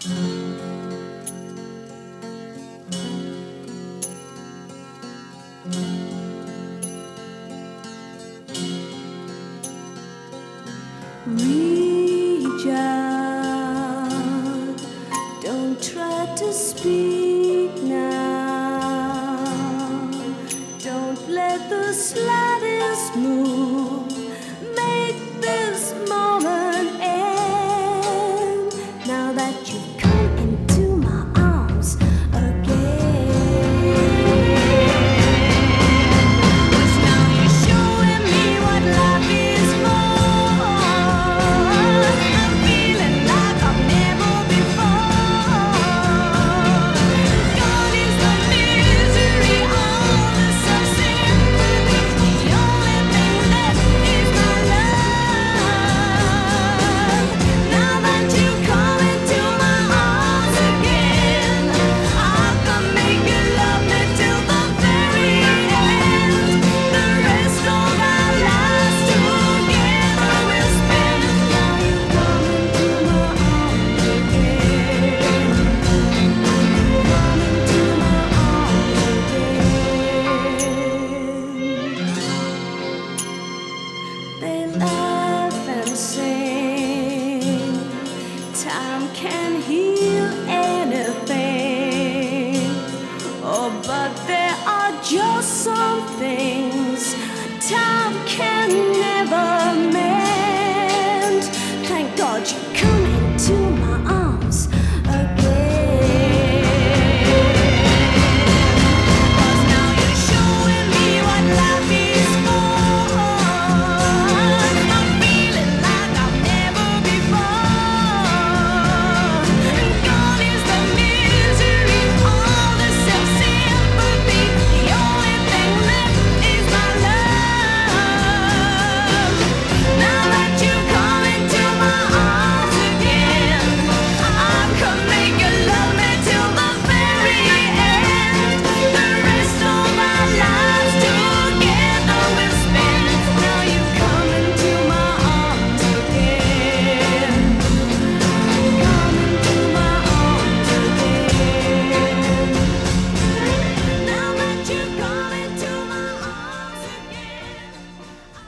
Reach out, don't try to speak now. Don't let the slightest move make this moment end. Now that you've come into my arms again, 'cause now you're showing me what life is for. I'm feeling like I've never before. Gone is the misery, all the self-sympathy. The only thing left is my love. Now that you come into my arms again, I can make you love me till the very end. The rest of our lives together we'll spend. Now you come into my arms again. Come into my arms again. They laugh and sing. Time can heal.